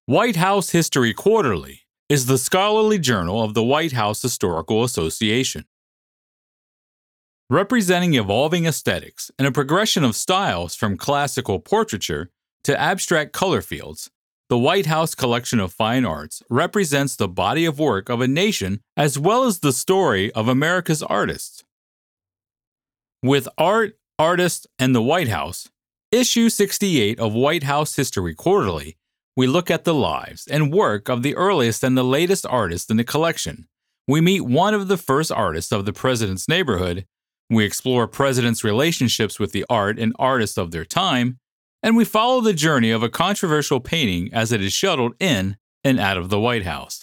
White House History Quarterly is the scholarly journal of the White House Historical Association. Representing evolving aesthetics and a progression of styles from classical portraiture to abstract color fields, the White House Collection of Fine Arts represents the body of work of a nation as well as the story of America's artists. With Art, Artists, and the White House, issue 68 of White House History Quarterly, we look at the lives and work of the earliest and the latest artists in the collection. We meet one of the first artists of the president's neighborhood. We explore presidents' relationships with the art and artists of their time, and we follow the journey of a controversial painting as it is shuttled in and out of the White House.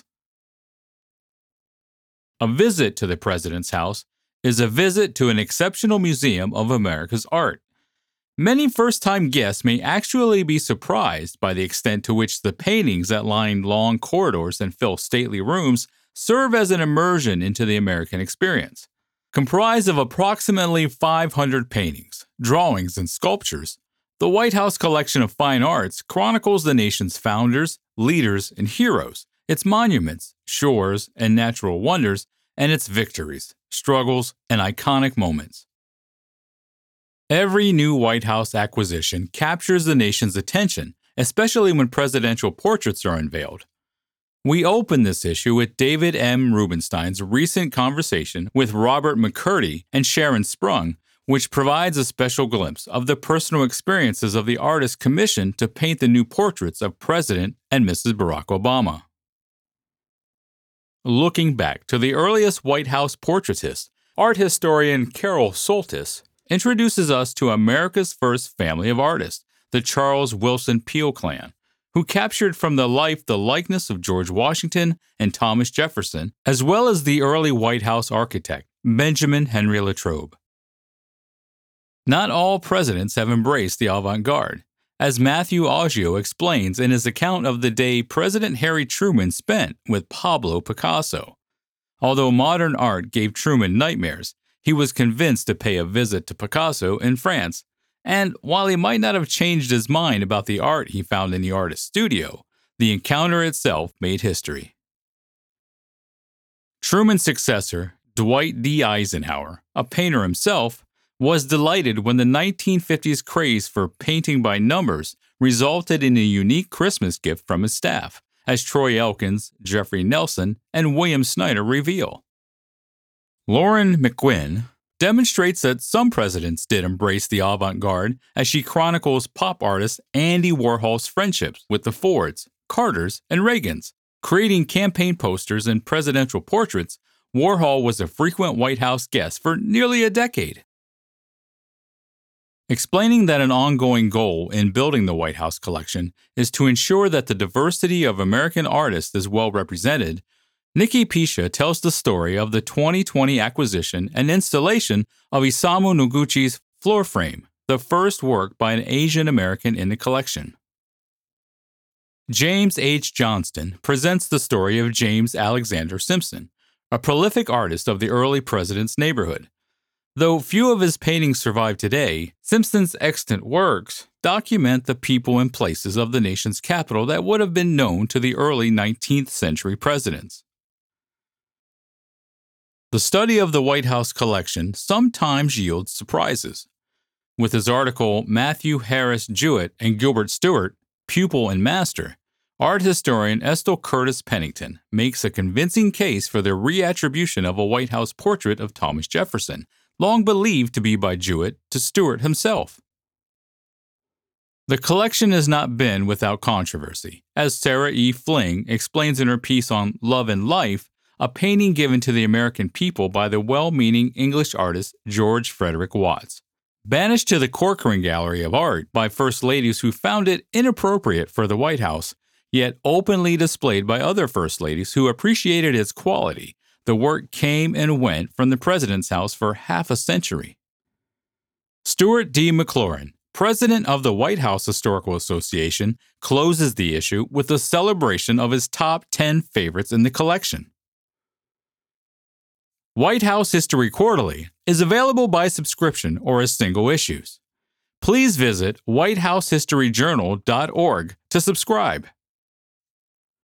A visit to the president's house is a visit to an exceptional museum of America's art. Many first-time guests may actually be surprised by the extent to which the paintings that line long corridors and fill stately rooms serve as an immersion into the American experience. Comprised of approximately 500 paintings, drawings, and sculptures, the White House Collection of Fine Arts chronicles the nation's founders, leaders, and heroes, its monuments, shores, and natural wonders, and its victories, struggles, and iconic moments. Every new White House acquisition captures the nation's attention, especially when presidential portraits are unveiled. We open this issue with David M. Rubenstein's recent conversation with Robert McCurdy and Sharon Sprung, which provides a special glimpse of the personal experiences of the artists commissioned to paint the new portraits of President and Mrs. Barack Obama. Looking back to the earliest White House portraitist, art historian Carol Soltis introduces us to America's first family of artists, the Charles Willson Peale clan, who captured from the life the likeness of George Washington and Thomas Jefferson, as well as the early White House architect, Benjamin Henry Latrobe. Not all presidents have embraced the avant-garde, as Matthew Aggio explains in his account of the day President Harry Truman spent with Pablo Picasso. Although modern art gave Truman nightmares, he was convinced to pay a visit to Picasso in France, and while he might not have changed his mind about the art he found in the artist's studio, the encounter itself made history. Truman's successor, Dwight D. Eisenhower, a painter himself, was delighted when the 1950s craze for painting by numbers resulted in a unique Christmas gift from his staff, as Troy Elkins, Jeffrey Nelson, and William Snyder reveal. Lauren McQuinn demonstrates that some presidents did embrace the avant-garde as she chronicles pop artist Andy Warhol's friendships with the Fords, Carters, and Reagans. Creating campaign posters and presidential portraits, Warhol was a frequent White House guest for nearly a decade. Explaining that an ongoing goal in building the White House collection is to ensure that the diversity of American artists is well represented, Nikki Pisha tells the story of the 2020 acquisition and installation of Isamu Noguchi's Floor Frame, the first work by an Asian American in the collection. James H. Johnston presents the story of James Alexander Simpson, a prolific artist of the early president's neighborhood. Though few of his paintings survive today, Simpson's extant works document the people and places of the nation's capital that would have been known to the early 19th century presidents. The study of the White House collection sometimes yields surprises. With his article Matthew Harris Jewett and Gilbert Stuart, Pupil and Master, art historian Estill Curtis Pennington makes a convincing case for the reattribution of a White House portrait of Thomas Jefferson, long believed to be by Jewett, to Stuart himself. The collection has not been without controversy, as Sarah E. Fling explains in her piece on Love and Life, a painting given to the American people by the well-meaning English artist George Frederick Watts. Banished to the Corcoran Gallery of Art by first ladies who found it inappropriate for the White House, yet openly displayed by other first ladies who appreciated its quality, the work came and went from the president's house for half a century. Stuart D. McLaurin, president of the White House Historical Association, closes the issue with a celebration of his top 10 favorites in the collection. White House History Quarterly is available by subscription or as single issues. Please visit whitehousehistoryjournal.org to subscribe.